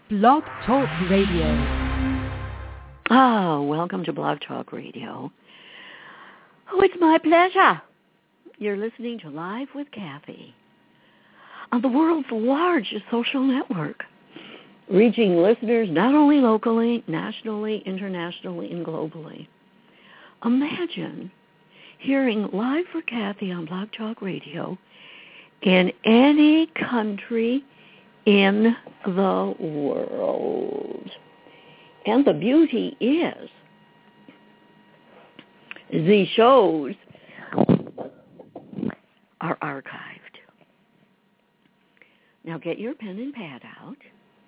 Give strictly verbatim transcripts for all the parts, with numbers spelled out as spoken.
Blog Talk Radio. Oh, welcome to Blog Talk Radio. Oh, it's my pleasure. You're listening to Live with Kathy on the world's largest social network, reaching listeners not only locally, nationally, internationally, and globally. Imagine hearing Live with Kathy on Blog Talk Radio in any country in the world. And the beauty is, the shows are archived. Now get your pen and pad out.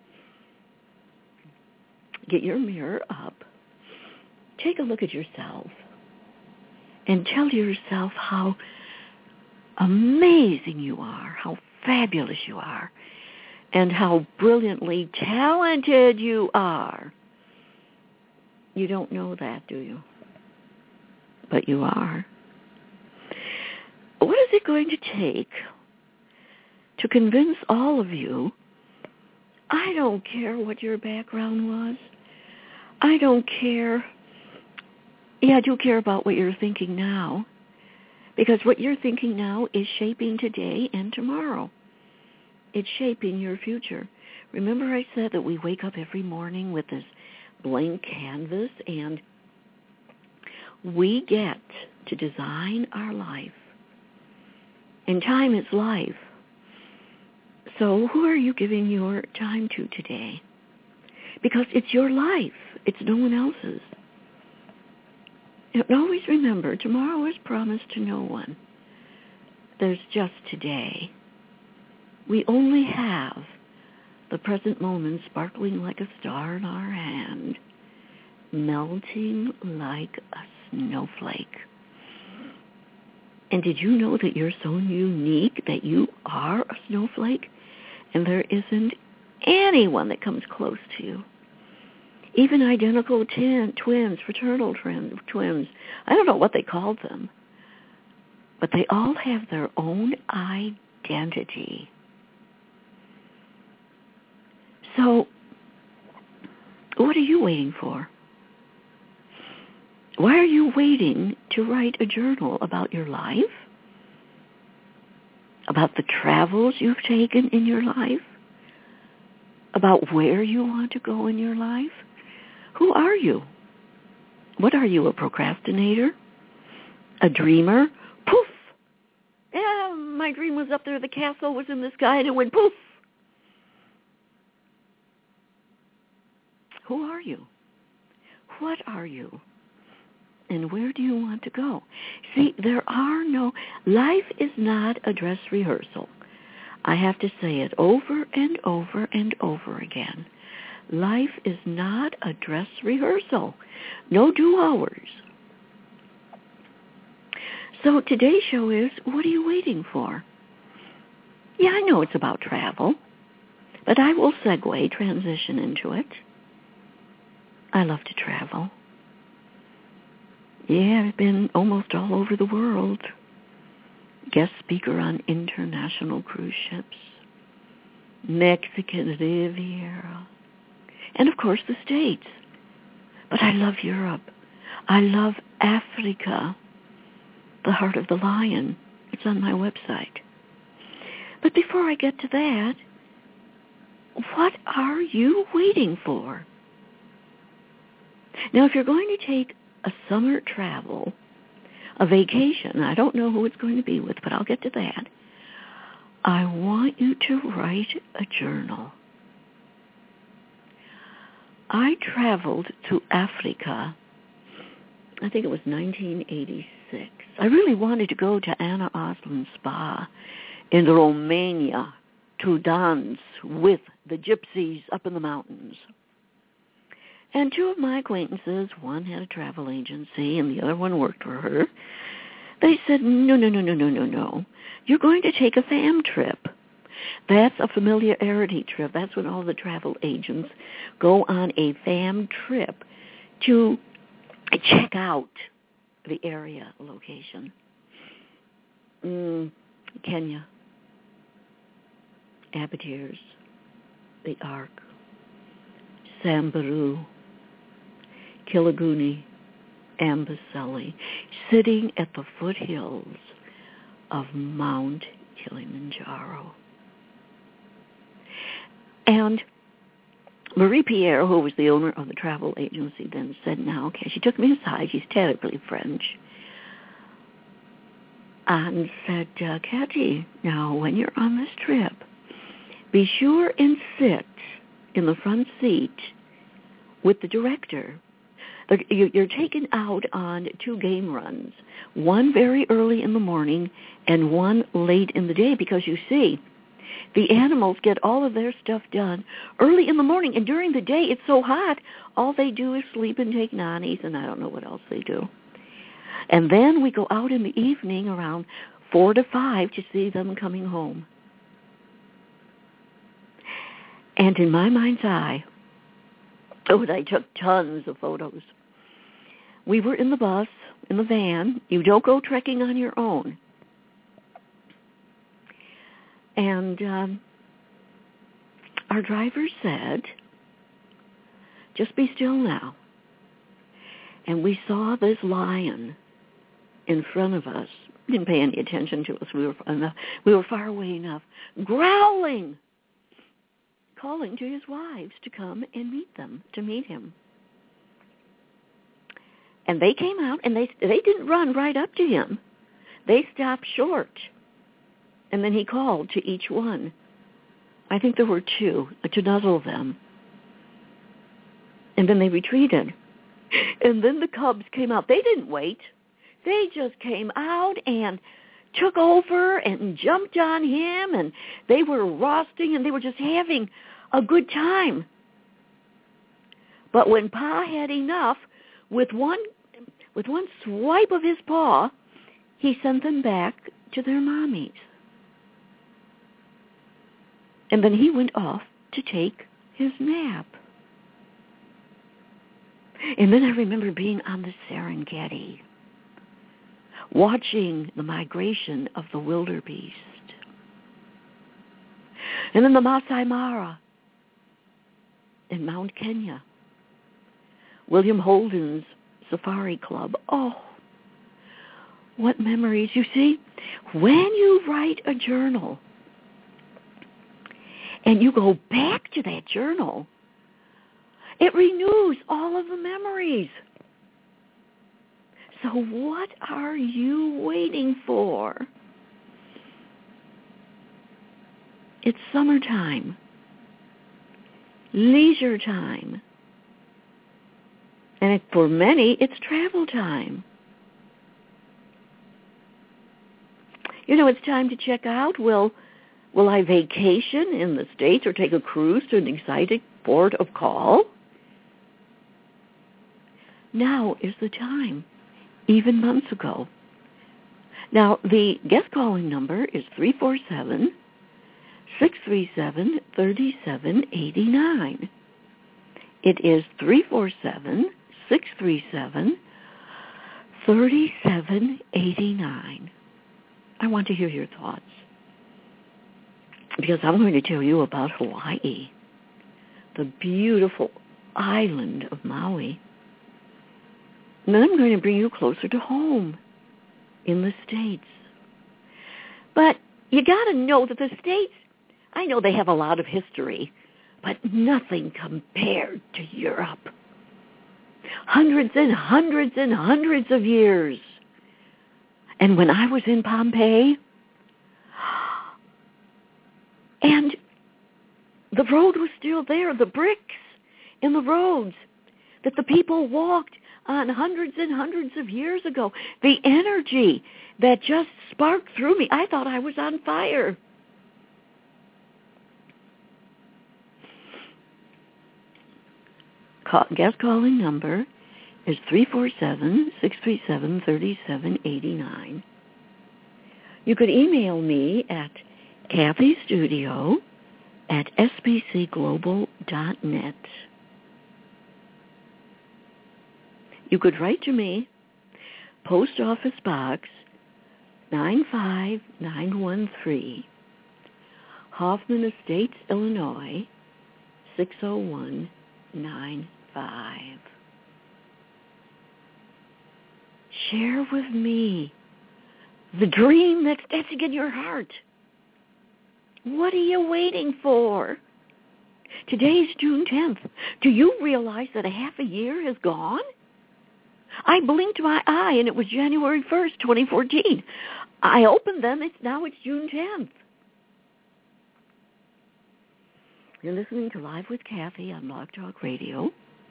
Get your mirror up. Take a look at yourself. And tell yourself how amazing you are, how fabulous you are, and how brilliantly talented you are. You don't know that, do you? But you are. What is it going to take to convince all of you, I don't care what your background was. I don't care. Yeah, I do care about what you're thinking now, because what you're thinking now is shaping today and tomorrow. It's shaping your future. Remember I said that we wake up every morning with this blank canvas, and we get to design our life. And time is life. So who are you giving your time to today? Because it's your life. It's no one else's. And always remember, tomorrow is promised to no one. There's just today. We only have the present moment sparkling like a star in our hand, melting like a snowflake. And did you know that you're so unique that you are a snowflake? And there isn't anyone that comes close to you. Even identical tin, twins, fraternal twin, twins, I don't know what they called them, but they all have their own identity. So, what are you waiting for? Why are you waiting to write a journal about your life? About the travels you've taken in your life? About where you want to go in your life? Who are you? What are you, a procrastinator? A dreamer? Poof! Yeah, my dream was up there, the castle was in the sky, and it went poof! Who are you? What are you? And where do you want to go? See, there are no... Life is not a dress rehearsal. I have to say it over and over and over again. Life is not a dress rehearsal. No do-overs. So today's show is, what are you waiting for? Yeah, I know it's about travel, but I will segue, transition into it. I love to travel. Yeah, I've been almost all over the world. Guest speaker on international cruise ships, Mexican Riviera, and of course the States. But I love Europe. I love Africa, the heart of the lion. It's on my website. But before I get to that, what are you waiting for? Now, if you're going to take a summer travel, a vacation, I don't know who it's going to be with, but I'll get to that. I want you to write a journal. I traveled to Africa, I think it was nineteen eighty-six. I really wanted to go to Anna Osland Spa in Romania to dance with the gypsies up in the mountains. And two of my acquaintances, one had a travel agency and the other one worked for her, they said, no, no, no, no, no, no, no. You're going to take a fam trip. That's a familiarity trip. That's when all the travel agents go on a fam trip to check out the area location. Mm, Kenya, Aberdares, the Ark, Samburu, Kilaguni, Amboseli, sitting at the foothills of Mount Kilimanjaro. And Marie Pierre, who was the owner of the travel agency, then said, now, okay, she took me aside, she's terribly French, and said, uh, Katie, now when you're on this trip, be sure and sit in the front seat with the director. You're taken out on two game runs, one very early in the morning and one late in the day, because you see, the animals get all of their stuff done early in the morning, and during the day it's so hot, all they do is sleep and take nannies, and I don't know what else they do. And then we go out in the evening around four to five to see them coming home. And in my mind's eye, oh, I took tons of photos. We were in the bus, in the van. You don't go trekking on your own. And um, our driver said, just be still now. And we saw this lion in front of us. Didn't pay any attention to us. We were enough, we were far away enough, growling, calling to his wives to come and meet them, to meet him. And they came out, and they they didn't run right up to him. They stopped short. And then he called to each one. I think there were two, to nuzzle them. And then they retreated. And then the cubs came out. They didn't wait. They just came out and took over and jumped on him, and they were roasting, and they were just having a good time. But when Pa had enough, with one with one swipe of his paw, he sent them back to their mommies. And then he went off to take his nap. And then I remember being on the Serengeti, watching the migration of the wildebeest. And then the Masai Mara in Mount Kenya. William Holden's Safari Club. Oh, what memories. You see, when you write a journal and you go back to that journal, it renews all of the memories. So what are you waiting for? It's summertime, leisure time. And for many, it's travel time. You know, it's time to check out, will, will I vacation in the States or take a cruise to an exciting port of call? Now is the time, even months ago. Now, the guest calling number is three four seven, six three seven, three seven eight nine. It is three four seven, six three seven, three seven eight nine. I want to hear your thoughts, because I'm going to tell you about Hawaii, the beautiful island of Maui. And then I'm going to bring you closer to home in the States. But you got to know that the States, I know they have a lot of history, but nothing compared to Europe. Hundreds and hundreds and hundreds of years. And when I was in Pompeii, and the road was still there, the bricks in the roads that the people walked on hundreds and hundreds of years ago, the energy that just sparked through me, I thought I was on fire. Call, guest calling number is three four seven, six three seven, three seven eight nine. You could email me at Kathy Studio at s b c global dot net. You could write to me, Post Office Box nine five nine one three, Hoffman Estates, Illinois, six oh one nine five. Share with me the dream that's dancing in your heart. What are you waiting for? Today's June tenth. Do you realize that a half a year has gone? I blinked my eye and it was January first, twenty fourteen. I opened them. It's now it's June tenth. You're listening to Live with Kathy on Blog Talk Radio.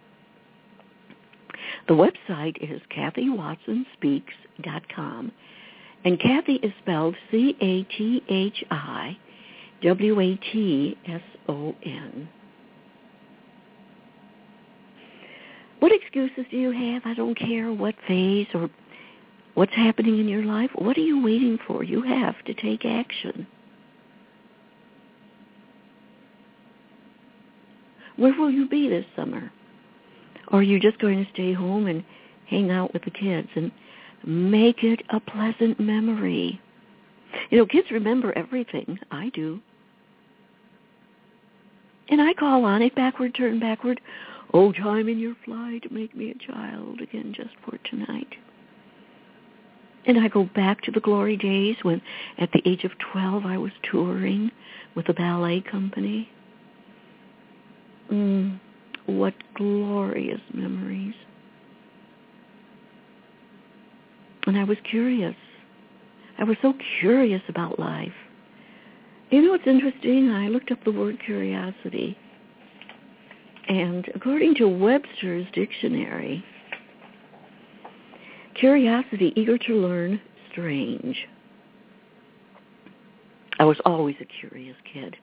The website is Kathy Watson Speaks dot com, and Kathy is spelled C A T H I W A T S O N. What excuses do you have? I don't care what phase or what's happening in your life. What are you waiting for? You have to take action. Where will you be this summer? Or are you just going to stay home and hang out with the kids and make it a pleasant memory? You know, kids remember everything. I do. And I call on it, backward, turn backward. Oh, time in your flight, make me a child again just for tonight. And I go back to the glory days when at the age of twelve I was touring with a ballet company. Mm, what glorious memories. And I was curious. I was so curious about life. You know what's interesting? I looked up the word curiosity. And according to Webster's dictionary, curiosity, eager to learn, strange. I was always a curious kid.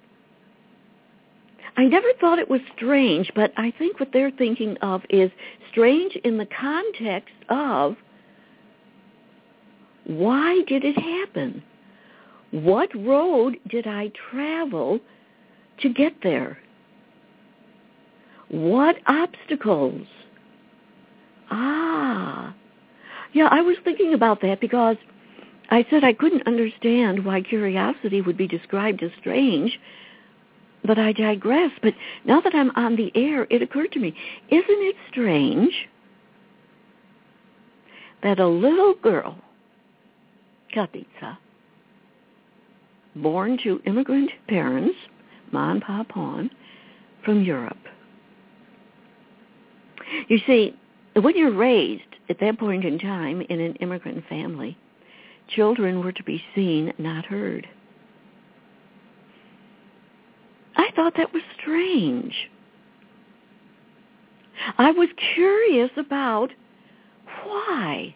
I never thought it was strange, but I think what they're thinking of is strange in the context of why did it happen? What road did I travel to get there? What obstacles? Ah. Yeah, I was thinking about that because I said I couldn't understand why curiosity would be described as strange, but I digress. But now that I'm on the air, it occurred to me, isn't it strange that a little girl, Kapitsa, born to immigrant parents, Ma and Pa Pawn, from Europe. You see, when you're raised at that point in time in an immigrant family, children were to be seen, not heard. I thought that was strange. I was curious about why.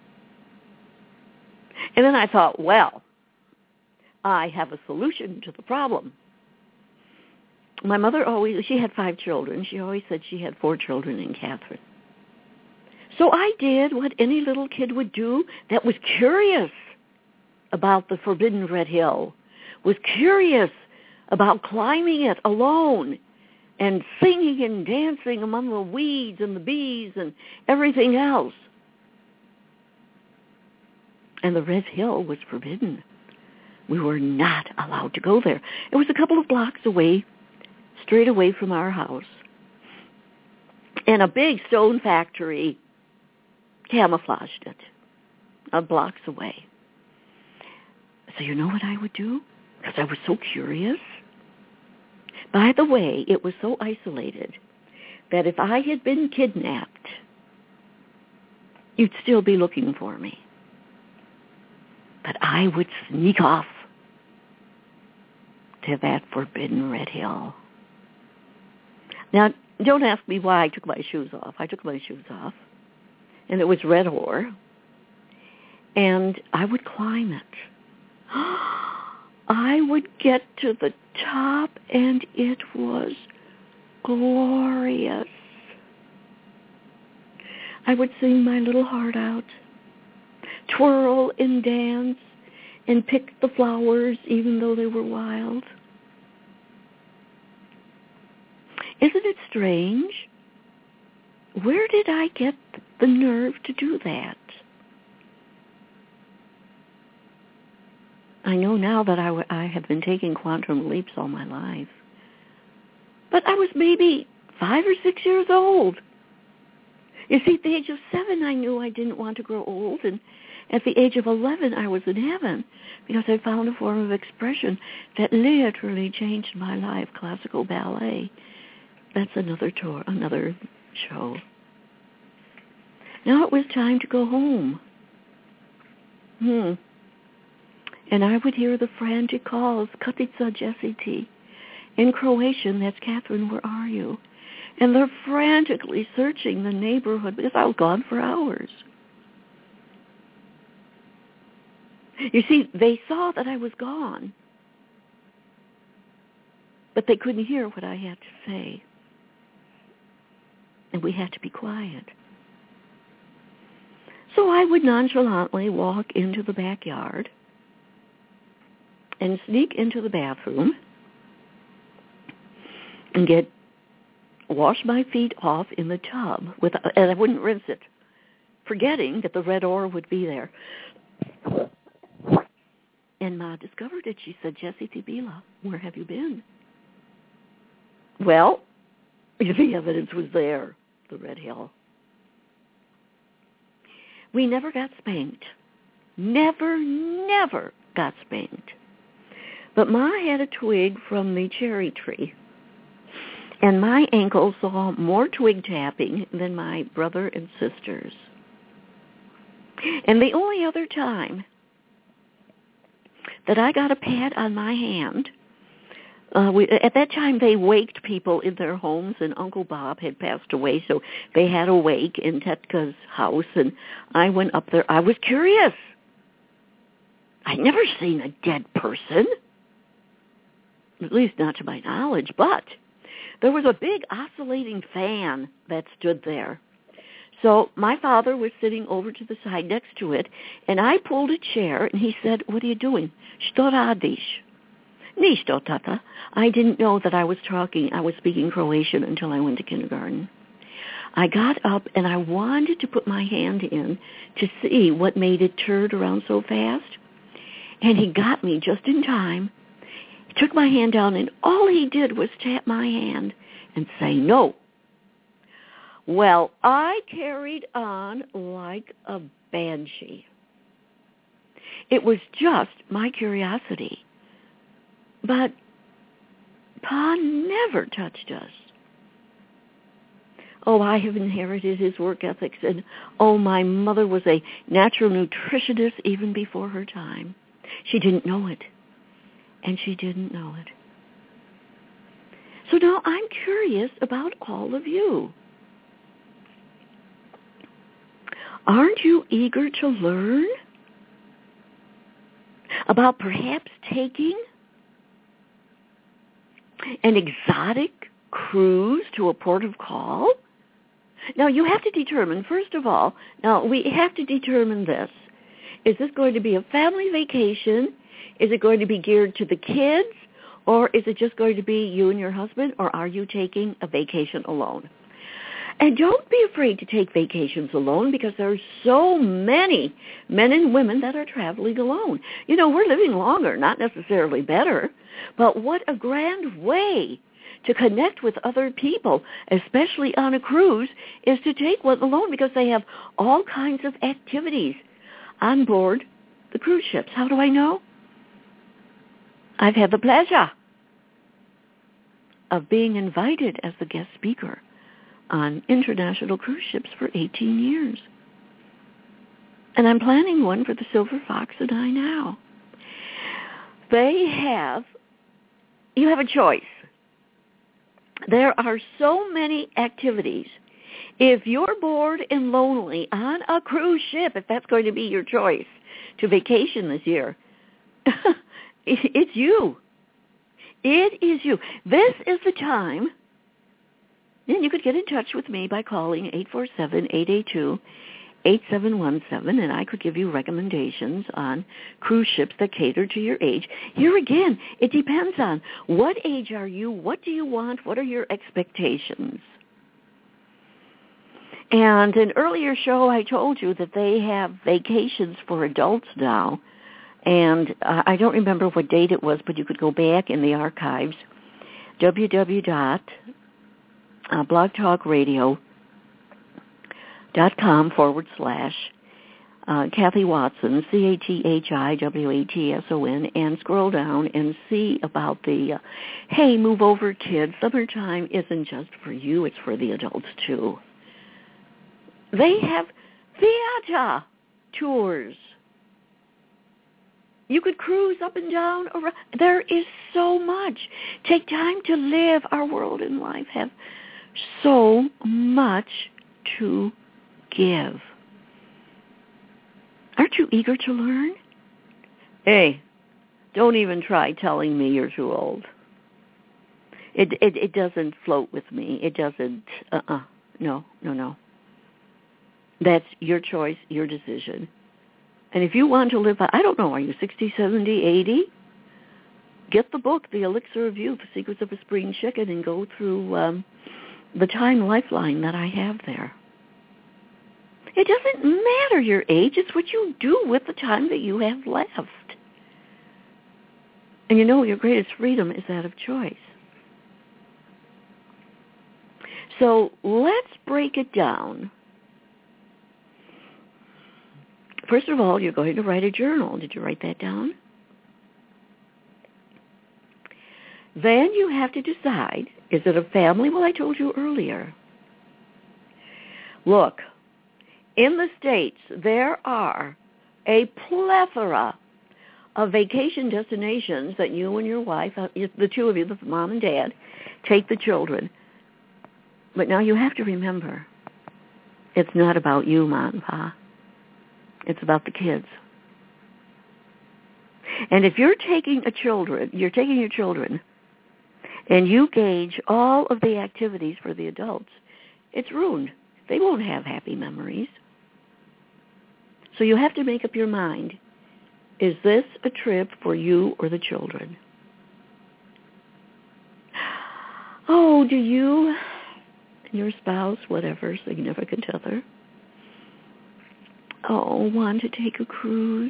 And then I thought, well, I have a solution to the problem. My mother always, she had five children. She always said she had four children in Catherine. So I did what any little kid would do that was curious about the forbidden Red Hill, was curious about climbing it alone and singing and dancing among the weeds and the bees and everything else. And the Red Hill was forbidden. We were not allowed to go there. It was a couple of blocks away, straight away from our house. And a big stone factory camouflaged it, uh, blocks away. So you know what I would do? Because I was so curious. By the way, it was so isolated that if I had been kidnapped, you'd still be looking for me. But I would sneak off to that forbidden Red Hill. Now, don't ask me why I took my shoes off. I took my shoes off, and it was red ore, and I would climb it. I would get to the top, and it was glorious. I would sing my little heart out, twirl and dance, and pick the flowers even though they were wild. Isn't it strange? Where did I get the nerve to do that? I know now that I, I have been taking quantum leaps all my life. But I was maybe five or six years old. You see, at the age of seven, I knew I didn't want to grow old, and at the age of eleven, I was in heaven because I found a form of expression that literally changed my life, classical ballet. That's another tour, another show. Now it was time to go home. Hmm. And I would hear the frantic calls, Katica Jesiti. In Croatian, that's Catherine, where are you? And they're frantically searching the neighborhood because I was gone for hours. You see, they saw that I was gone, but they couldn't hear what I had to say. And we had to be quiet. So I would nonchalantly walk into the backyard and sneak into the bathroom and get wash my feet off in the tub, with, and I wouldn't rinse it, forgetting that the red ore would be there. And Ma discovered it. She said, Jessie Tibila, where have you been? Well, the evidence was there, the red hill. We never got spanked. Never, never got spanked. But Ma had a twig from the cherry tree. And my ankle saw more twig tapping than my brother and sisters. And the only other time that I got a pat on my hand, uh, we, at that time they waked people in their homes, and Uncle Bob had passed away, so they had a wake in Tetka's house, and I went up there. I was curious. I'd never seen a dead person, at least not to my knowledge, but there was a big oscillating fan that stood there. So my father was sitting over to the side next to it, and I pulled a chair, and he said, what are you doing? Što radiš? Ništo, tata. I didn't know that I was talking, I was speaking Croatian until I went to kindergarten. I got up, and I wanted to put my hand in to see what made it turn around so fast, and he got me just in time. Took my hand down, and all he did was tap my hand and say, no. Well, I carried on like a banshee. It was just my curiosity. But Pa never touched us. Oh, I have inherited his work ethics, and oh, my mother was a natural nutritionist even before her time. She didn't know it. And she didn't know it. So now I'm curious about all of you. Aren't you eager to learn about perhaps taking an exotic cruise to a port of call? Now, you have to determine, first of all, now we have to determine this. Is this going to be a family vacation? Is it going to be geared to the kids, or is it just going to be you and your husband, or are you taking a vacation alone? And don't be afraid to take vacations alone, because there are so many men and women that are traveling alone. You know, we're living longer, not necessarily better, but what a grand way to connect with other people, especially on a cruise, is to take one alone, because they have all kinds of activities on board the cruise ships. How do I know? I've had the pleasure of being invited as the guest speaker on international cruise ships for eighteen years. And I'm planning one for the Silver Fox and I now. They have, you have a choice. There are so many activities. If you're bored and lonely on a cruise ship, if that's going to be your choice to vacation this year, it's you. It is you. This is the time. And you could get in touch with me by calling eight four seven, eight eight two, eight seven one seven, and I could give you recommendations on cruise ships that cater to your age. Here again, it depends on what age are you, what do you want, what are your expectations. And an earlier show, I told you that they have vacations for adults now. And uh, I don't remember what date it was, but you could go back in the archives, w w w dot uh, blogtalkradio dot com forward slash uh, Kathy Watson, C A T H I W A T S O N, and scroll down and see about the, uh, hey, move over kids. Summertime isn't just for you, it's for the adults too. They have theater tours. You could cruise up and down around. There is so much. Take time to live. Our world and life have so much to give. Aren't you eager to learn? Hey, don't even try telling me you're too old. It it, it doesn't float with me. It doesn't, uh-uh, no, no, no. That's your choice, your decision. And if you want to live, I don't know, are you sixty, seventy, eighty? Get the book, The Elixir of Youth, The Secrets of a Spring Chicken, and go through um, the time lifeline that I have there. It doesn't matter your age. It's what you do with the time that you have left. And you know your greatest freedom is that of choice. So let's break it down. First of all, you're going to write a journal. Did you write that down? Then you have to decide, is it a family? Well, I told you earlier. Look, in the States, there are a plethora of vacation destinations that you and your wife, the two of you, the mom and dad, take the children. But now you have to remember, it's not about you, Mom and Pa. It's about the kids. And if you're taking a children, you're taking your children, and you gauge all of the activities for the adults, it's ruined. They won't have happy memories. So you have to make up your mind. Is this a trip for you or the children? Oh, do you, your spouse, whatever, significant other, oh, want to take a cruise?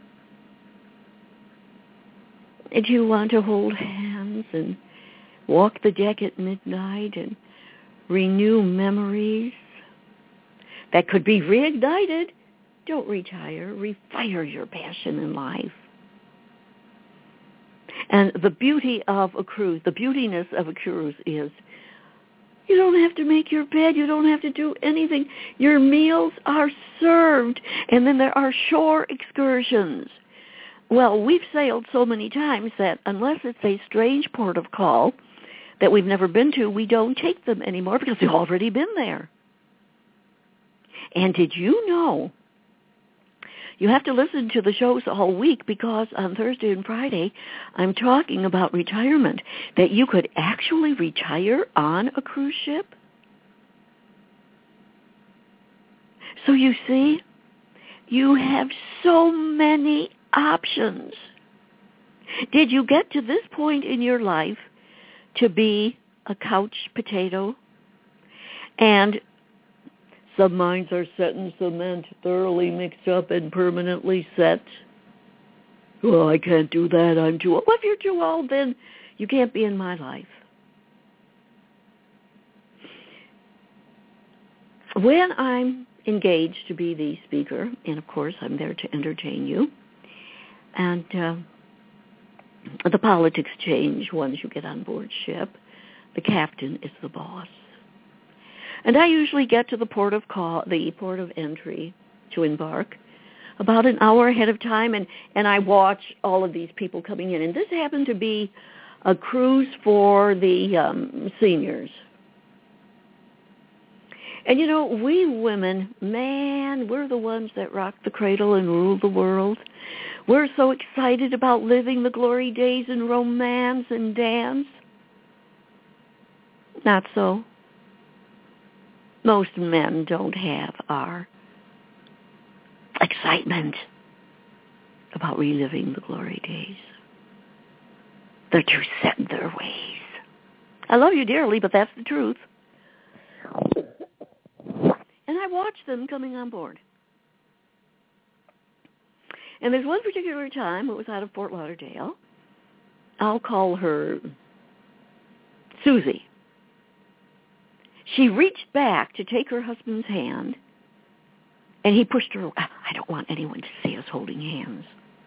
Do you want to hold hands and walk the deck at midnight and renew memories that could be reignited? Don't retire. Refire your passion in life. And the beauty of a cruise, the beautiness of a cruise is you don't have to make your bed. You don't have to do anything. Your meals are served. And then there are shore excursions. Well, we've sailed so many times that unless it's a strange port of call that we've never been to, we don't take them anymore because they've already been there. And did you know, you have to listen to the shows all week because on Thursday and Friday, I'm talking about retirement, that you could actually retire on a cruise ship? So you see, you have so many options. Did you get to this point in your life to be a couch potato? And some minds are set in cement, thoroughly mixed up and permanently set. Well, I can't do that. I'm too old. Well, if you're too old, then you can't be in my life. When I'm engaged to be the speaker, and of course I'm there to entertain you, and uh, the politics change once you get on board ship. The captain is the boss. And I usually get to the port of call, the port of entry to embark about an hour ahead of time, and, and I watch all of these people coming in. And this happened to be a cruise for the um, seniors. And, you know, we women, man, we're the ones that rock the cradle and rule the world. We're so excited about living the glory days and romance and dance. Not so. Most men don't have our excitement about reliving the glory days. They're too set in their ways. I love you dearly, but that's the truth. And I watch them coming on board. And there's one particular time, it was out of Fort Lauderdale. I'll call her Susie. She reached back to take her husband's hand, and he pushed her. I don't want anyone to see us holding hands.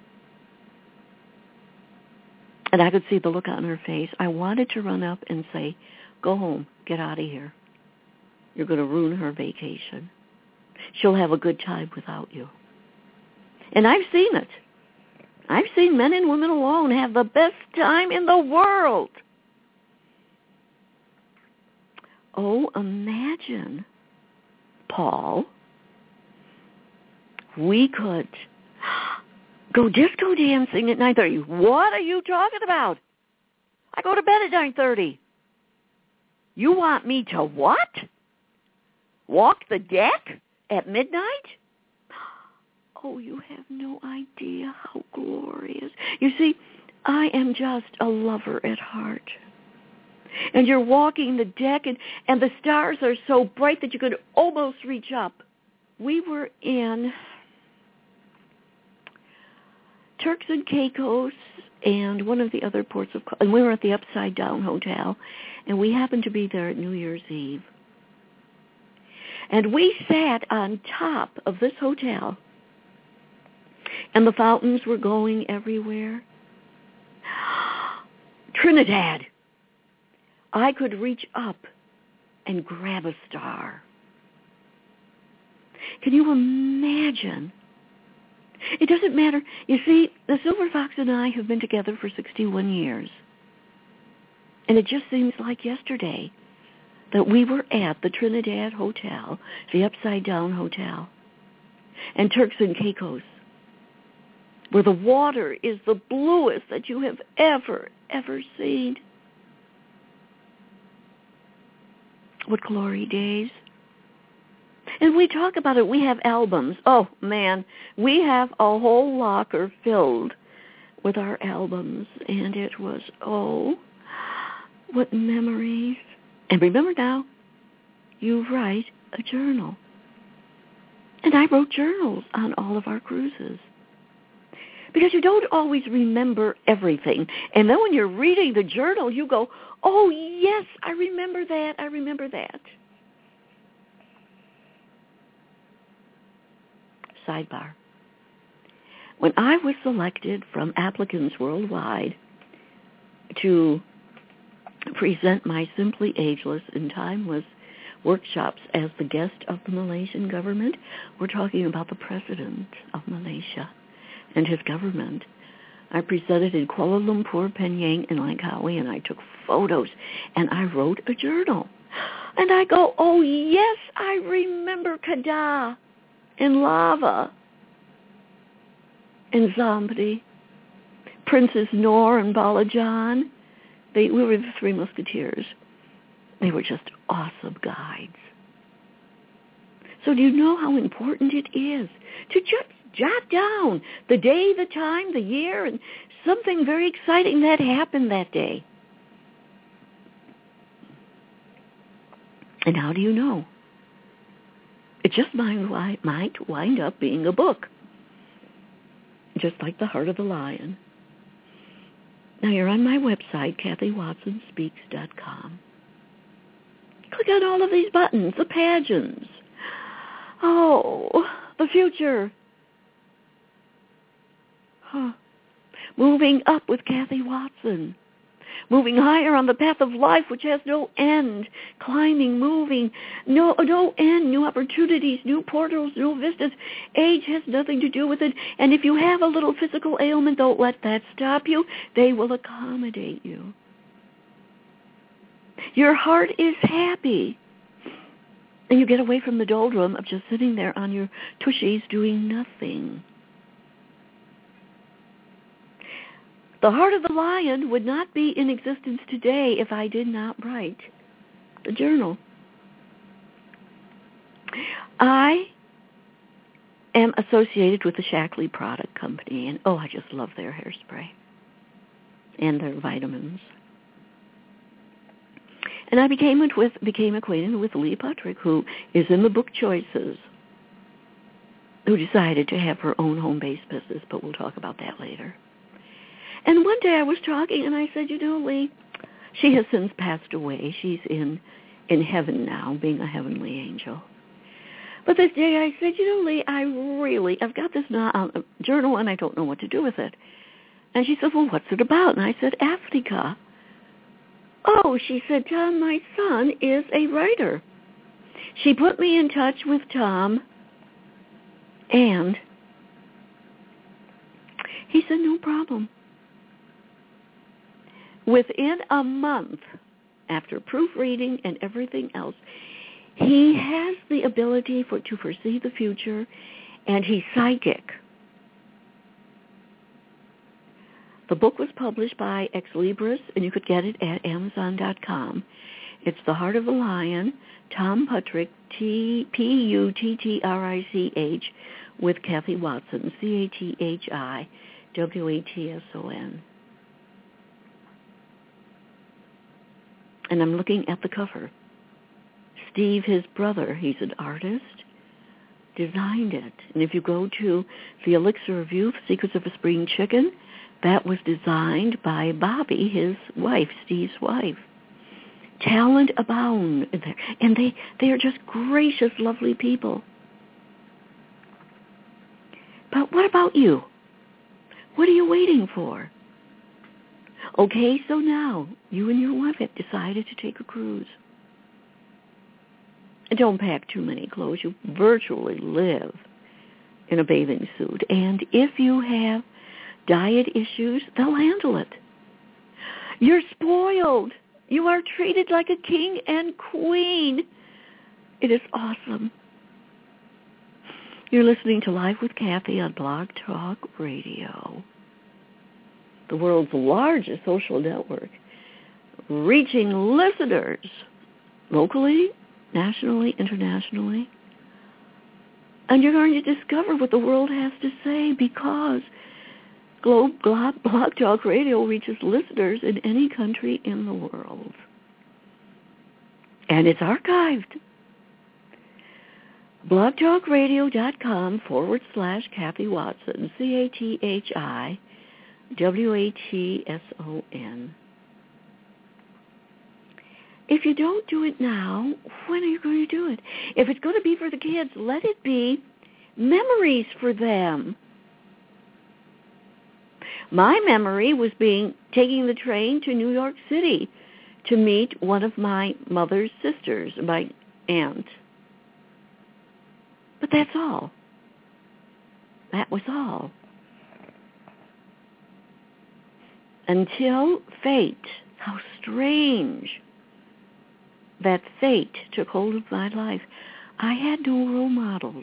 And I could see the look on her face. I wanted to run up and say, go home, get out of here. You're going to ruin her vacation. She'll have a good time without you. And I've seen it. I've seen men and women alone have the best time in the world. Oh, imagine, Paul, we could go disco dancing at nine thirty. What are you talking about? I go to bed at nine thirty. You want me to what? Walk the deck at midnight? Oh, you have no idea how glorious. You see, I am just a lover at heart. And you're walking the deck, and, and the stars are so bright that you could almost reach up. We were in Turks and Caicos and one of the other ports of, and we were at the Upside Down Hotel, and we happened to be there at New Year's Eve. And we sat on top of this hotel, and the fountains were going everywhere. Trinidad. I could reach up and grab a star. Can you imagine? It doesn't matter. You see, the Silver Fox and I have been together for sixty-one years. And it just seems like yesterday that we were at the Trinidad Hotel, the Upside Down Hotel, and Turks and Caicos, where the water is the bluest that you have ever, ever seen. What glory days. And we talk about it. We have albums. Oh, man. We have a whole locker filled with our albums. And it was, oh, what memories. And remember now, you write a journal. And I wrote journals on all of our cruises. Because you don't always remember everything. And then when you're reading the journal, you go, oh, yes, I remember that. I remember that. Sidebar. When I was selected from applicants worldwide to present my Simply Ageless and Timeless workshops as the guest of the Malaysian government, we're talking about the president of Malaysia and his government. I presented in Kuala Lumpur, Penang, and Langkawi, and I took photos, and I wrote a journal. And I go, oh, yes, I remember Kedah and Lava and Zambri, Princess Noor and Balajan. They, we were the Three Musketeers. They were just awesome guides. So do you know how important it is to just jot down the day, the time, the year, and something very exciting that happened that day? And how do you know? It just might, might wind up being a book, just like The Heart of the Lion. Now, you're on my website, Kathy Watson Speaks dot com. Click on all of these buttons, the pageants. Oh, the future. Huh. Moving up with Kathy Watson. Moving higher on the path of life, which has no end. Climbing, moving, no no end. New opportunities, new portals, new vistas. Age has nothing to do with it. And if you have a little physical ailment, don't let that stop you. They will accommodate you. Your heart is happy. And you get away from the doldrum of just sitting there on your tushies doing nothing. The Heart of the Lion would not be in existence today if I did not write the journal. I am associated with the Shaklee Product Company, and oh, I just love their hairspray and their vitamins. And I became with became acquainted with Lee Puttrick, who is in the book Choices, who decided to have her own home-based business, but we'll talk about that later. And one day I was talking, and I said, you know, Lee, she has since passed away. She's in in heaven now, being a heavenly angel. But this day I said, you know, Lee, I really, I've got this now, uh, journal and I don't know what to do with it. And she said, well, what's it about? And I said, Africa. Oh, she said, Tom, my son is a writer. She put me in touch with Tom, and he said, no problem. Within a month, after proofreading and everything else, he has the ability for to foresee the future, and he's psychic. The book was published by Ex Libris, and you could get it at amazon dot com. It's The Heart of a Lion, Tom Puttrick, T P U T T R I C H, with Kathy Watson, C A T H I W A T S O N. And I'm looking at the cover. Steve, his brother, he's an artist, designed it. And if you go to The Elixir of Youth, Secrets of a Spring Chicken, that was designed by Bobby, his wife, Steve's wife. Talent abound there. And they, they are just gracious, lovely people. But what about you? What are you waiting for? Okay, so now you and your wife have decided to take a cruise. And don't pack too many clothes. You virtually live in a bathing suit. And if you have diet issues, they'll handle it. You're spoiled. You are treated like a king and queen. It is awesome. You're listening to Live with Kathy on Blog Talk Radio, the world's largest social network, reaching listeners locally, nationally, internationally. And you're going to discover what the world has to say, because Globe, Glob, Blog Talk Radio reaches listeners in any country in the world. And it's archived. blogtalkradio.com forward slash Kathy Watson, C A T H I W A T S O N. If you don't do it now, when are you going to do it? If it's going to be for the kids, let it be memories for them. My memory was being taking the train to New York City to meet one of my mother's sisters, my aunt. But that's all. That was all. Until fate, how strange that fate took hold of my life. I had no role models.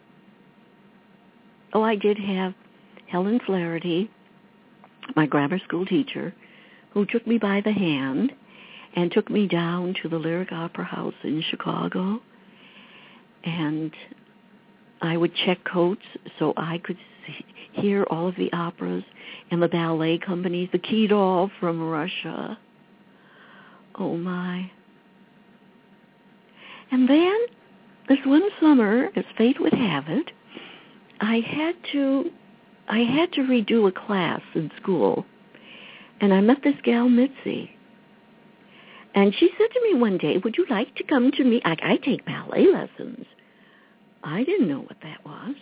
Oh, I did have Helen Flaherty, my grammar school teacher, who took me by the hand and took me down to the Lyric Opera House in Chicago. And I would check coats so I could see, hear all of the operas and the ballet companies, the Kidov from Russia. Oh, my. And then, this one summer, as fate would have it, I had to I had to redo a class in school. And I met this gal, Mitzi. And she said to me one day, would you like to come to me? I, I take ballet lessons. I didn't know what that was.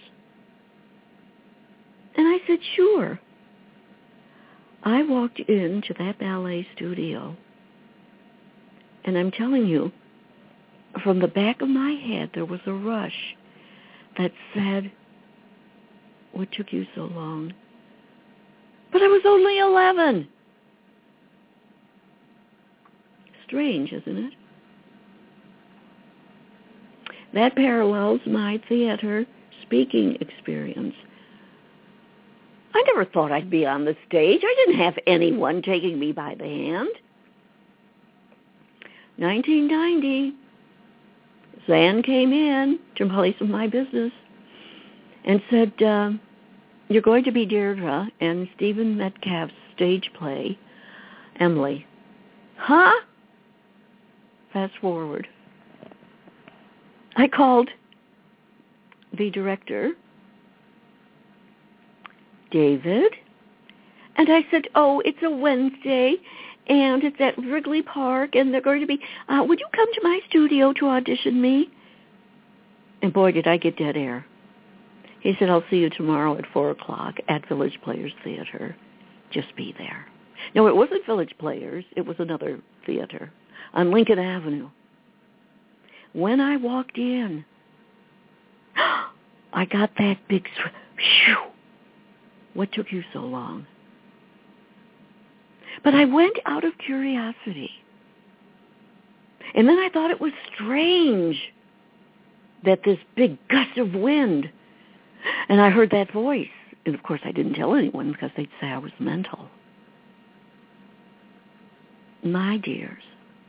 And I said, sure. I walked into that ballet studio. And I'm telling you, from the back of my head, there was a rush that said, what took you so long? But I was only eleven. Strange, isn't it? That parallels my theater speaking experience. I never thought I'd be on the stage. I didn't have anyone taking me by the hand. nineteen ninety, Zan came in to place of my business and said, uh, you're going to be Deirdre in Stephen Metcalf's stage play, Emily. Huh? Fast forward. I called the director, David, and I said, oh, it's a Wednesday, and it's at Wrigley Park, and they're going to be, uh, would you come to my studio to audition me? And boy, did I get dead air. He said, I'll see you tomorrow at four o'clock at Village Players Theater. Just be there. No, it wasn't Village Players. It was another theater on Lincoln Avenue. When I walked in, I got that big, shoo. What took you so long? But I went out of curiosity. And then I thought it was strange that this big gust of wind, and I heard that voice. And, of course, I didn't tell anyone because they'd say I was mental. My dears,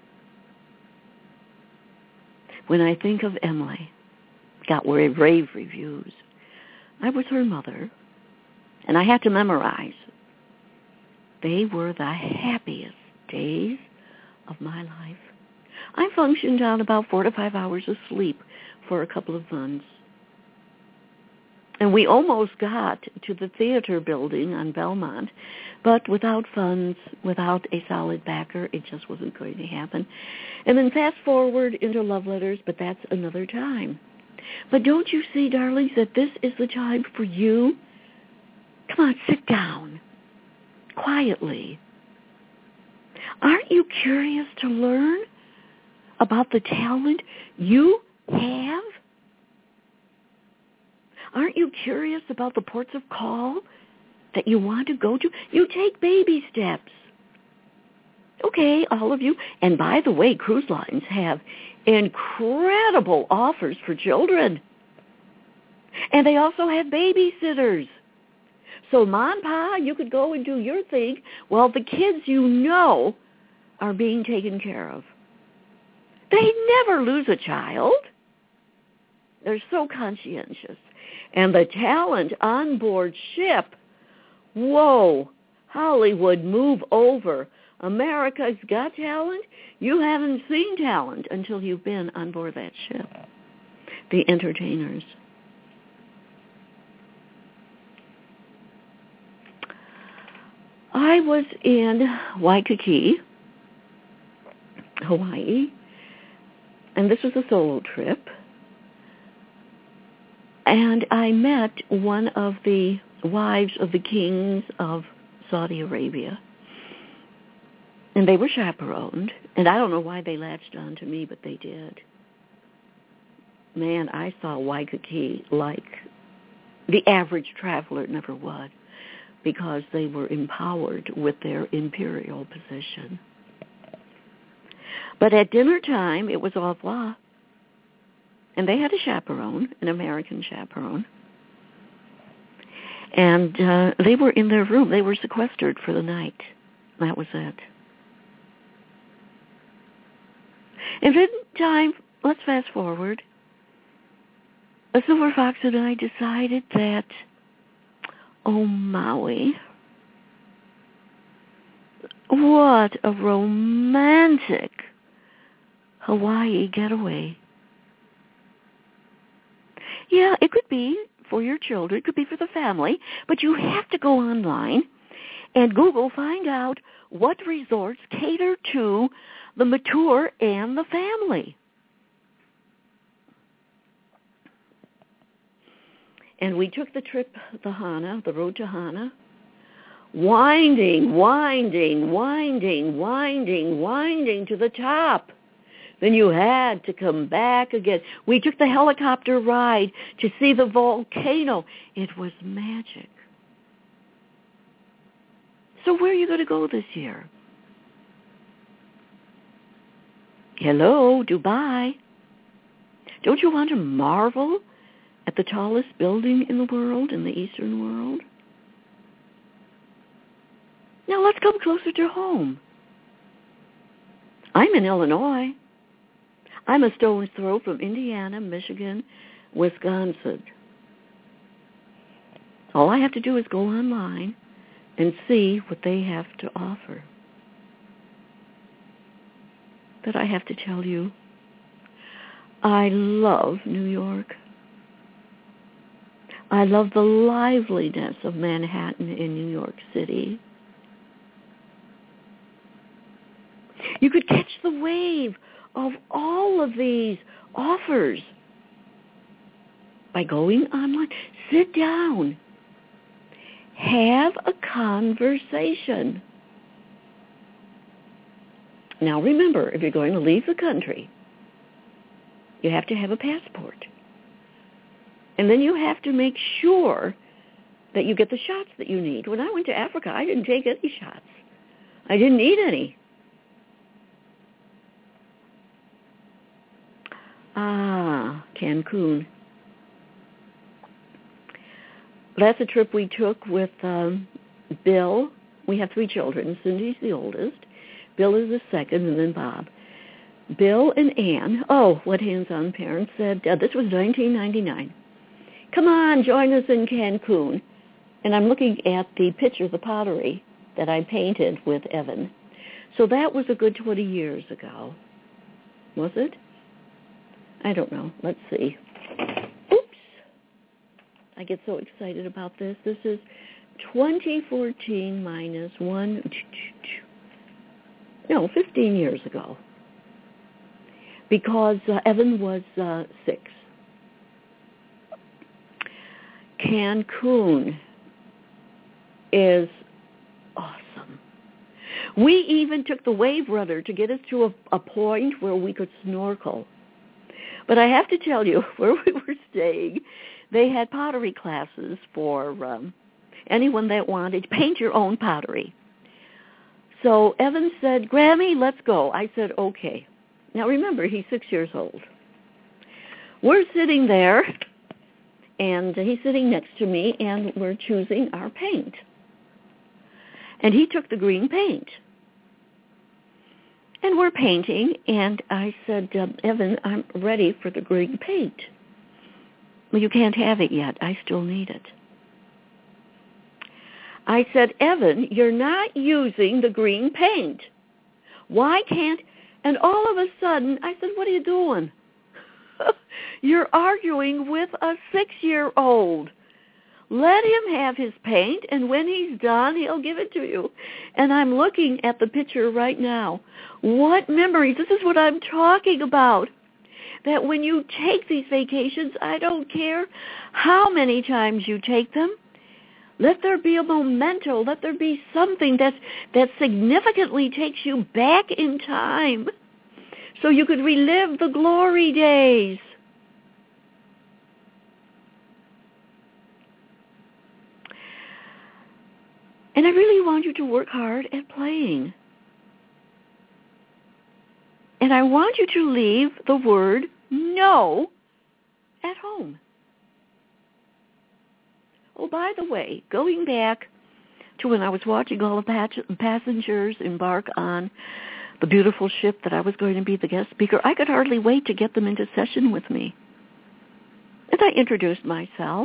when I think of Emily, got rave, rave reviews, I was her mother, and I had to memorize. They were the happiest days of my life. I functioned on about four to five hours of sleep for a couple of months. And we almost got to the theater building on Belmont, but without funds, without a solid backer, it just wasn't going to happen. And then fast forward into love letters, but that's another time. But don't you see, darlings, that this is the time for you? Come on, sit down, quietly. Aren't you curious to learn about the talent you have? Aren't you curious about the ports of call that you want to go to? You take baby steps. Okay, all of you. And by the way, cruise lines have incredible offers for children. And they also have babysitters. So, Mom, Pa, you could go and do your thing while the kids you know are being taken care of. They never lose a child. They're so conscientious. And the talent on board ship, whoa, Hollywood, move over. America's Got Talent? You haven't seen talent until you've been on board that ship. The entertainers. I was in Waikiki, Hawaii, and this was a solo trip. And I met one of the wives of the kings of Saudi Arabia. And they were chaperoned. And I don't know why they latched on to me, but they did. Man, I saw Waikiki like the average traveler never would, because they were empowered with their imperial position. But at dinner time, it was au revoir. And they had a chaperone, an American chaperone. And uh, they were in their room. They were sequestered for the night. That was it. And in time, let's fast forward. A silver fox and I decided that, oh, Maui, what a romantic Hawaii getaway. Yeah, it could be for your children. It could be for the family. But you have to go online and Google, find out what resorts cater to the mature and the family. And we took the trip, the Hana, the road to Hana, winding, winding, winding, winding, winding to the top. Then you had to come back again. We took the helicopter ride to see the volcano. It was magic. So where are you going to go this year? Hello, Dubai. Don't you want to marvel at the tallest building in the world, in the Eastern world? Now let's come closer to home. I'm in Illinois. I'm a stone's throw from Indiana, Michigan, Wisconsin. All I have to do is go online and see what they have to offer. But I have to tell you, I love New York. I love the liveliness of Manhattan in New York City. You could catch the wave of all of these offers by going online. Sit down. Have a conversation. Now remember, if you're going to leave the country, you have to have a passport. And then you have to make sure that you get the shots that you need. When I went to Africa, I didn't take any shots. I didn't need any. Ah, Cancun. That's a trip we took with um, Bill. We have three children. Cindy's the oldest. Bill is the second, and then Bob. Bill and Ann, oh, what hands-on parents said, uh, this was nineteen ninety-nine. Come on, join us in Cancun. And I'm looking at the picture of the pottery that I painted with Evan. So that was a good twenty years ago. Was it? I don't know. Let's see. Oops. I get so excited about this. This is twenty fourteen minus one, no, fifteen years ago. Because uh, Evan was uh, six. Cancun is awesome. We even took the wave runner to get us to a, a point where we could snorkel. But I have to tell you, where we were staying, they had pottery classes for um, anyone that wanted to paint your own pottery. So Evan said, Grammy, let's go. I said, okay. Now remember, he's six years old. We're sitting there, and he's sitting next to me, and we're choosing our paint. And he took the green paint. And we're painting, and I said, um, Evan, I'm ready for the green paint. Well, you can't have it yet. I still need it. I said, Evan, you're not using the green paint. Why can't... And all of a sudden, I said, what are you doing? You're arguing with a six-year-old. Let him have his paint, and when he's done, he'll give it to you. And I'm looking at the picture right now. What memories? This is what I'm talking about. That when you take these vacations, I don't care how many times you take them, let there be a memento. Let there be something that's, that significantly takes you back in time so you could relive the glory days. And I really want you to work hard at playing. And I want you to leave the word no at home. Oh, by the way, going back to when I was watching all the passengers embark on the beautiful ship that I was going to be the guest speaker, I could hardly wait to get them into session with me. And I introduced myself,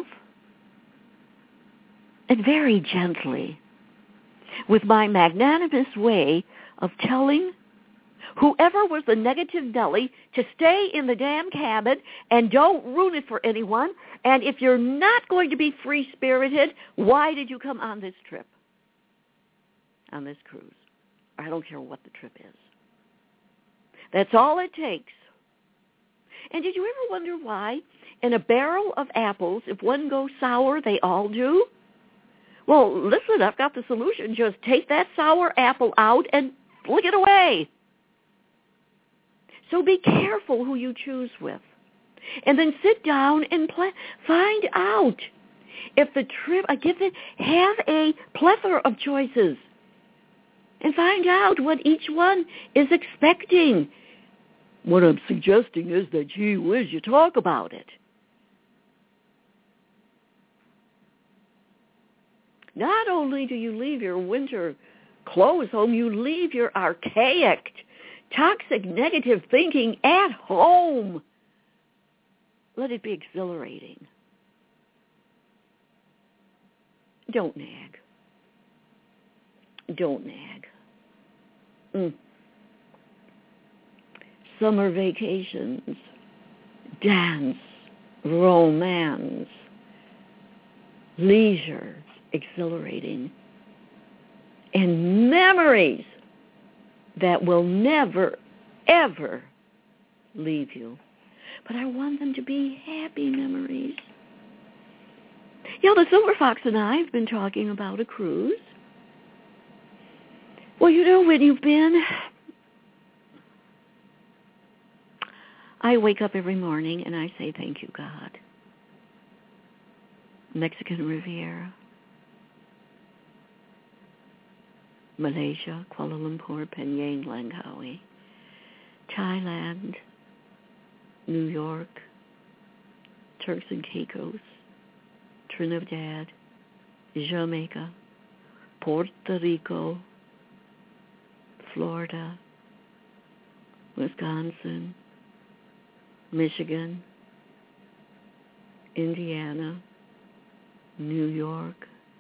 and very gently, with my magnanimous way of telling whoever was the negative Nelly to stay in the damn cabin and don't ruin it for anyone. And if you're not going to be free-spirited, why did you come on this trip? On this cruise. I don't care what the trip is. That's all it takes. And did you ever wonder why in a barrel of apples, if one goes sour, they all do? Well, listen, I've got the solution. Just take that sour apple out and flick it away. So be careful who you choose with. And then sit down and pl- find out if the trip, I give it, have a plethora of choices. And find out what each one is expecting. What I'm suggesting is that, gee whiz, you talk about it. Not only do you leave your winter clothes home, you leave your archaic, toxic, negative thinking at home. Let it be exhilarating. Don't nag. Don't nag. Mm. Summer vacations, dance, romance, leisure, exhilarating, and memories. that will never, ever leave you. But I want them to be happy memories. You know, the Silver Fox and I have been talking about a cruise. Well, you know, when you've been... I wake up every morning and I say, thank you, God. Mexican Riviera, Malaysia, Kuala Lumpur, Penang, Langkawi, Thailand, New York, Turks and Caicos, Trinidad, Jamaica, Puerto Rico, Florida, Wisconsin, Michigan, Indiana, New York.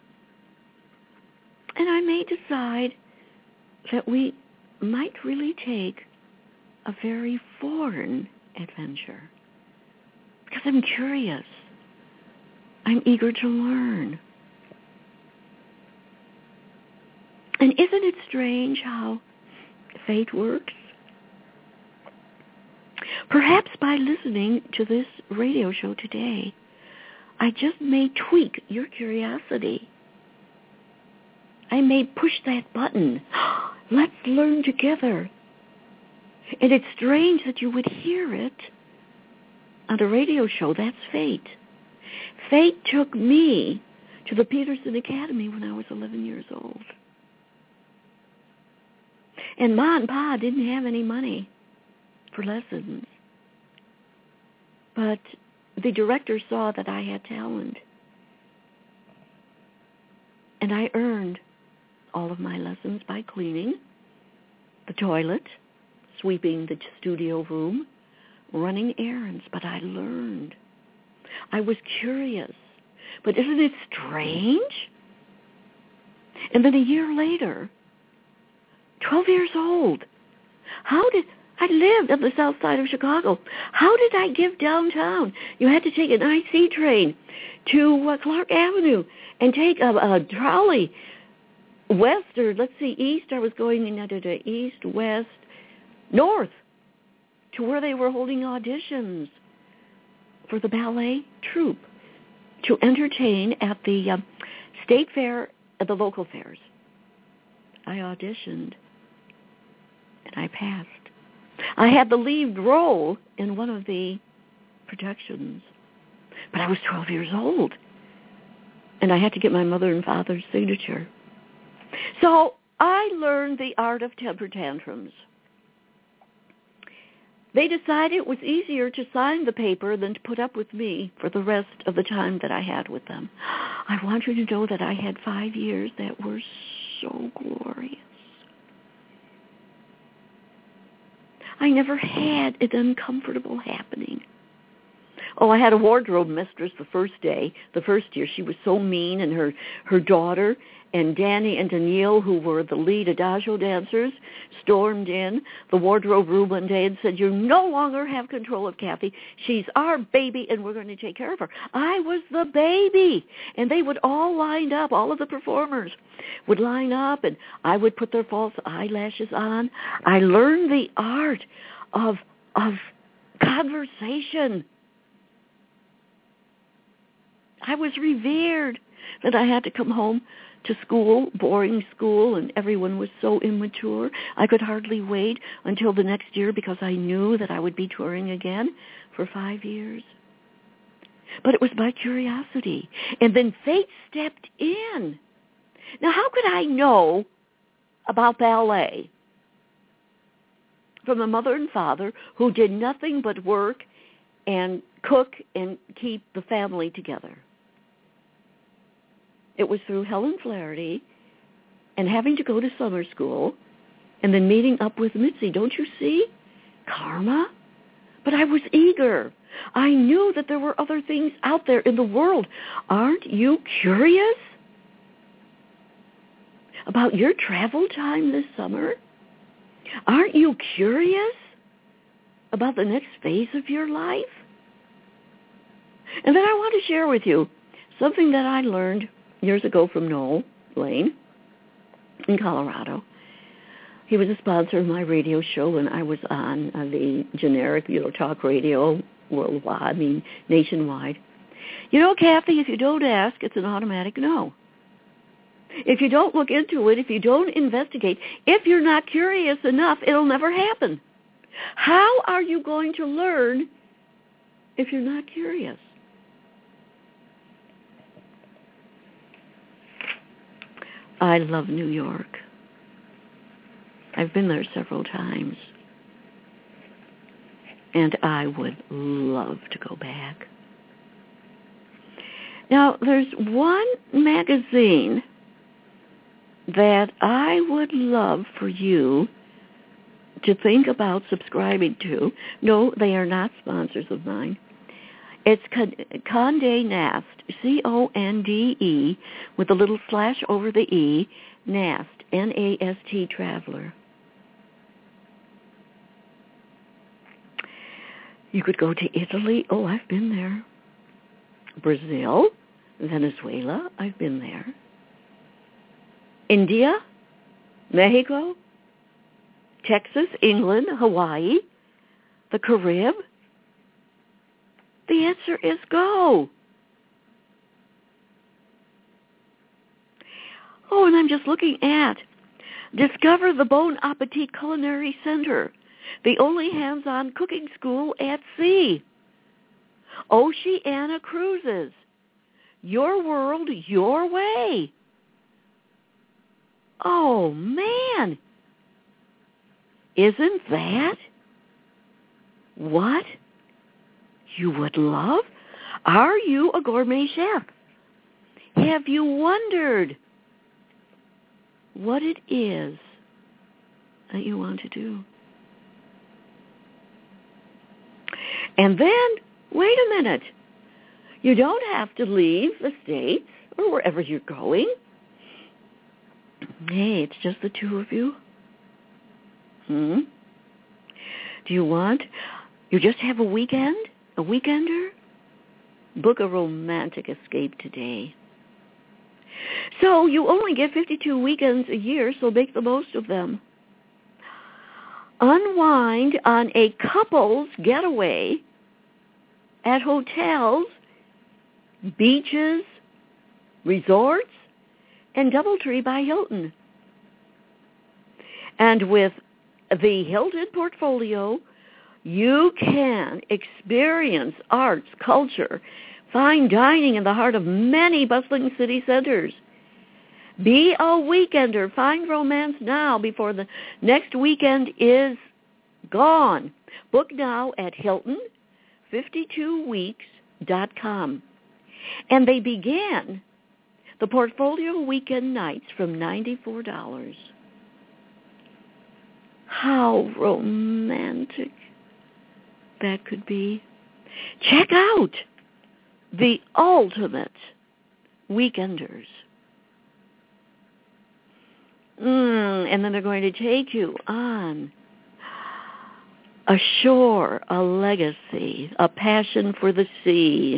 And I may decide that we might really take a very foreign adventure because I'm curious. I'm eager to learn. And isn't it strange how fate works? Perhaps by listening to this radio show today, I just may tweak your curiosity. I may push that button. Let's learn together. And it's strange that you would hear it on a radio show. That's fate. Fate took me to the Peterson Academy when I was eleven years old. And Ma and Pa didn't have any money for lessons. But the director saw that I had talent. And I earned all of my lessons by cleaning the toilet, sweeping the studio room, running errands. But I learned. I was curious. But isn't it strange? And then a year later, twelve years old, how did... I lived on the south side of Chicago. How did I give downtown? You had to take an I C train to uh, Clark Avenue and take a, a trolley west, or let's see, east. I was going in to east, west, north, to where they were holding auditions for the ballet troupe to entertain at the uh, state fair, at the local fairs. I auditioned, and I passed. I had the lead role in one of the productions, but I was twelve years old, and I had to get my mother and father's signature. So I learned the art of temper tantrums. They decided it was easier to sign the paper than to put up with me for the rest of the time that I had with them. I want you to know that I had five years that were so glorious. I never had an uncomfortable happening. Oh, I had a wardrobe mistress the first day, the first year. She was so mean, and her, her daughter and Danny and Danielle, who were the lead Adagio dancers, stormed in the wardrobe room one day and said, you no longer have control of Kathy. She's our baby, and we're going to take care of her. I was the baby. And they would all line up, all of the performers would line up, and I would put their false eyelashes on. I learned the art of of conversation. I was revered that I had to come home to school, boring school, and everyone was so immature. I could hardly wait until the next year because I knew that I would be touring again for five years. But it was my curiosity. And then fate stepped in. Now, how could I know about ballet from a mother and father who did nothing but work and cook and keep the family together? It was through Helen Flaherty and having to go to summer school and then meeting up with Mitzi. Don't you see? Karma. But I was eager. I knew that there were other things out there in the world. Aren't you curious about your travel time this summer? Aren't you curious about the next phase of your life? And then I want to share with you something that I learned years ago from Noel Lane in Colorado. He was a sponsor of my radio show when I was on uh, the generic, you know, talk radio worldwide, I mean, nationwide. You know, Kathy, if you don't ask, it's an automatic no. If you don't look into it, if you don't investigate, if you're not curious enough, it'll never happen. How are you going to learn if you're not curious? I love New York. I've been there several times. And I would love to go back. Now, there's one magazine that I would love for you to think about subscribing to. No, they are not sponsors of mine. It's Condé Nast, C O N D E, with a little slash over the E, Nast, N A S T, Traveler. You could go to Italy. Oh, I've been there. Brazil, Venezuela, I've been there. India, Mexico, Texas, England, Hawaii, the Caribbean. The answer is go. Oh, and I'm just looking at Discover the Bon Appetit Culinary Center, the only hands-on cooking school at sea. Oceana Cruises, your world, your way. Oh, man. Isn't that what you would love? Are you a gourmet chef? Have you wondered what it is that you want to do? And then, wait a minute. You don't have to leave the States or wherever you're going. Hey, it's just the two of you. Hmm? Do you want, you just have a weekend? A weekender? Book a romantic escape today. So you only get fifty-two weekends a year, so make the most of them. Unwind on a couple's getaway at hotels, beaches, resorts, and DoubleTree by Hilton. And with the Hilton portfolio, you can experience arts, culture, fine dining in the heart of many bustling city centers. Be a weekender. Find romance now before the next weekend is gone. Book now at Hilton fifty-two weeks dot com. And they began the portfolio weekend nights from ninety-four dollars. How romantic that could be. Check out the ultimate weekenders. Mm, and then they're going to take you on a shore, a legacy, a passion for the sea.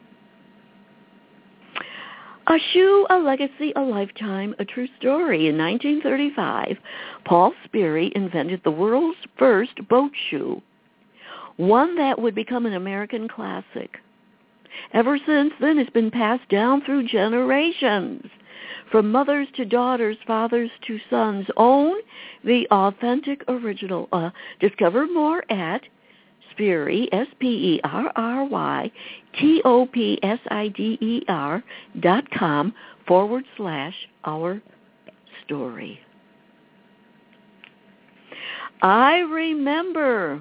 A shoe, a legacy, a lifetime, a true story. In nineteen thirty-five, Paul Sperry invented the world's first boat shoe, one that would become an American classic. Ever since then, it's been passed down through generations. From mothers to daughters, fathers to sons, own the authentic original. Uh, discover more at Sperry, S P E R R Y, T O P S I D E R dot com forward slash our story. I remember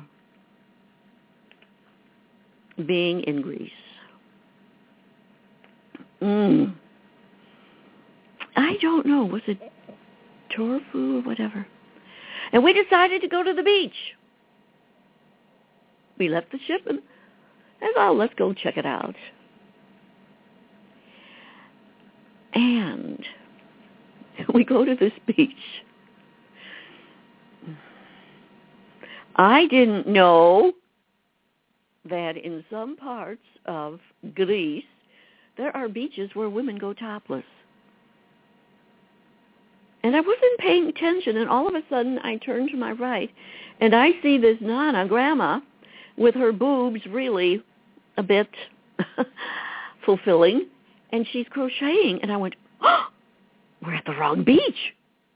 being in Greece. Mm. I don't know, was it Corfu or whatever? And we decided to go to the beach. We left the ship and, and oh, let's go check it out. And we go to this beach. I didn't know that in some parts of Greece, there are beaches where women go topless. And I wasn't paying attention, and all of a sudden I turned to my right, and I see this Nana, Grandma, with her boobs really a bit fulfilling, and she's crocheting. And I went, oh, we're at the wrong beach.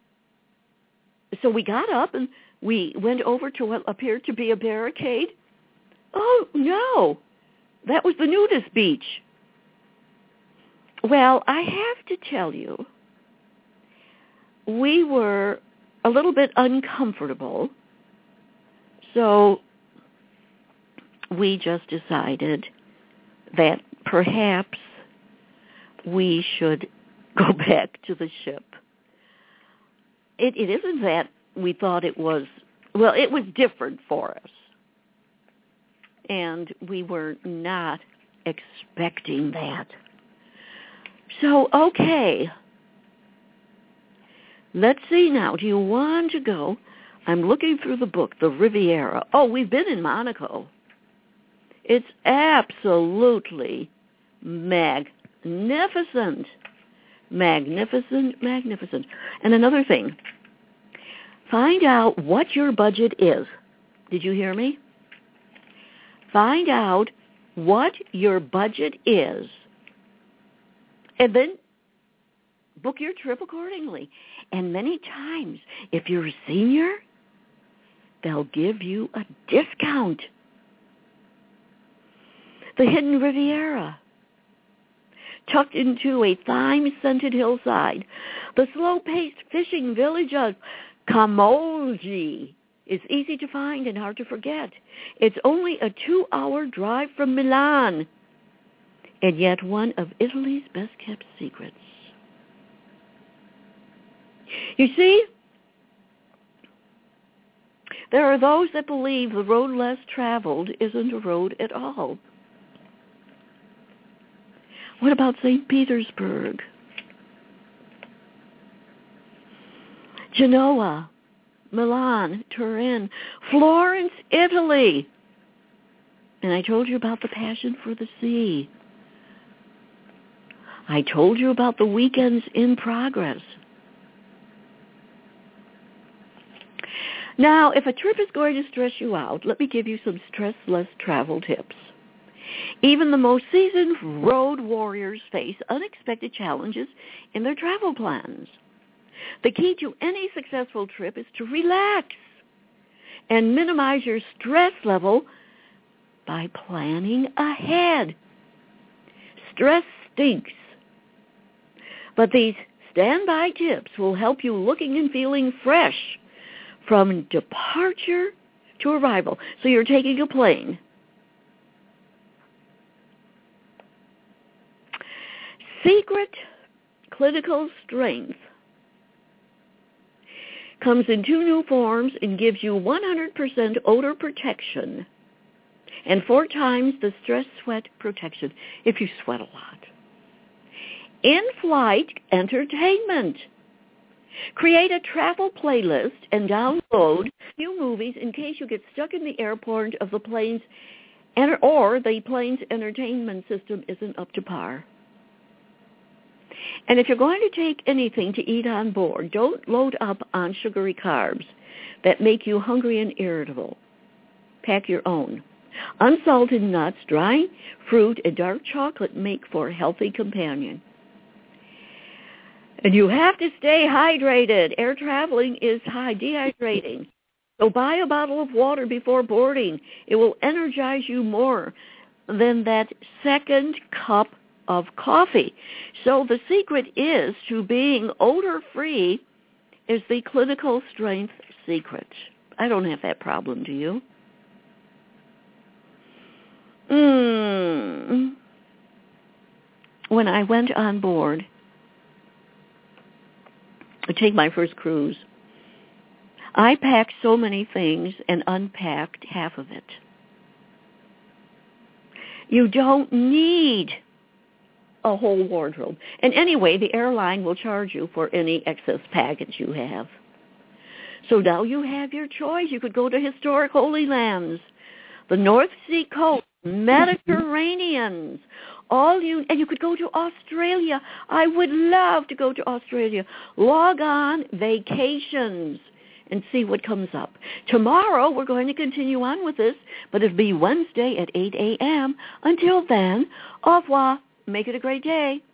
So we got up, and we went over to what appeared to be a barricade. Oh, no, that was the nudist beach. Well, I have to tell you, we were a little bit uncomfortable, so we just decided that perhaps we should go back to the ship. It, it isn't that we thought it was, well, it was different for us, and we were not expecting that. So, okay. Let's see now. Do you want to go? I'm looking through the book, The Riviera. Oh, we've been in Monaco. It's absolutely magnificent. Magnificent, magnificent. And another thing, find out what your budget is. Did you hear me? Find out what your budget is. And then book your trip accordingly. And many times, if you're a senior, they'll give you a discount. The Hidden Riviera, tucked into a thyme-scented hillside, the slow-paced fishing village of Camoggi is easy to find and hard to forget. It's only a two-hour drive from Milan, and yet one of Italy's best-kept secrets. You see, there are those that believe the road less traveled isn't a road at all. What about Saint Petersburg? Genoa, Milan, Turin, Florence, Italy. And I told you about the passion for the sea. I told you about the weekends in progress. Now, if a trip is going to stress you out, let me give you some stress-less travel tips. Even the most seasoned road warriors face unexpected challenges in their travel plans. The key to any successful trip is to relax and minimize your stress level by planning ahead. Stress stinks. But these standby tips will help you looking and feeling fresh from departure to arrival. So you're taking a plane. Secret Clinical Strength comes in two new forms and gives you one hundred percent odor protection and four times the stress sweat protection if you sweat a lot. In-flight entertainment. Create a travel playlist and download new movies in case you get stuck in the airport of the plane's or the plane's entertainment system isn't up to par. And if you're going to take anything to eat on board, don't load up on sugary carbs that make you hungry and irritable. Pack your own. Unsalted nuts, dry fruit, and dark chocolate make for a healthy companion. And you have to stay hydrated. Air traveling is high dehydrating. So buy a bottle of water before boarding. It will energize you more than that second cup of coffee. So the secret is to being odor-free is the clinical strength secret. I don't have that problem, do you? Mm. When I went on board to take my first cruise, I packed so many things and unpacked half of it. You don't need a whole wardrobe. And anyway, the airline will charge you for any excess baggage you have. So now you have your choice. You could go to historic Holy Lands, the North Sea coast, Mediterraneans. All you, and you could go to Australia. I would love to go to Australia. Log on vacations and see what comes up. Tomorrow we're going to continue on with this, but it'll be Wednesday at eight a.m. Until then, au revoir. Make it a great day.